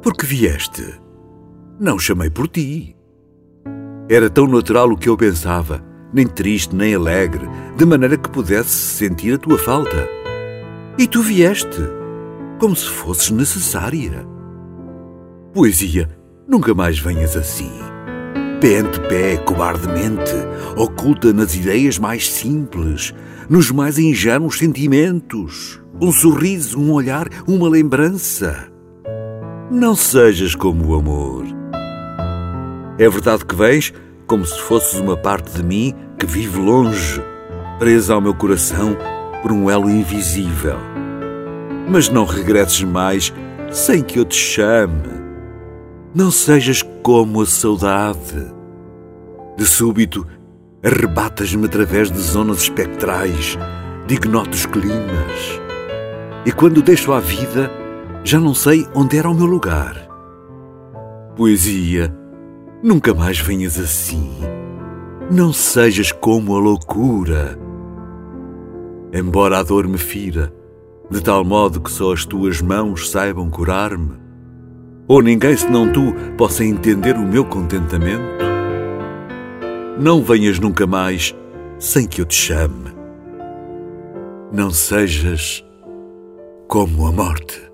Porque vieste? Não chamei por ti. Era tão natural o que eu pensava, nem triste nem alegre, de maneira que pudesse sentir a tua falta. E tu vieste, como se fosses necessária. Poesia, nunca mais venhas assim. Pé ante pé, cobardemente, oculta nas ideias mais simples, nos mais ingênuos sentimentos. Um sorriso, um olhar, uma lembrança. Não sejas como o amor. É verdade que vens como se fosses uma parte de mim que vive longe, presa ao meu coração por um elo invisível. Mas não regresses mais sem que eu te chame. Não sejas como a saudade. De súbito, arrebatas-me através de zonas espectrais, de ignotos climas. E quando deixo a vida, já não sei onde era o meu lugar. Poesia, nunca mais venhas assim. Não sejas como a loucura. Embora a dor me fira, de tal modo que só as tuas mãos saibam curar-me, ou ninguém senão tu possa entender o meu contentamento, não venhas nunca mais sem que eu te chame. Não sejas como a morte.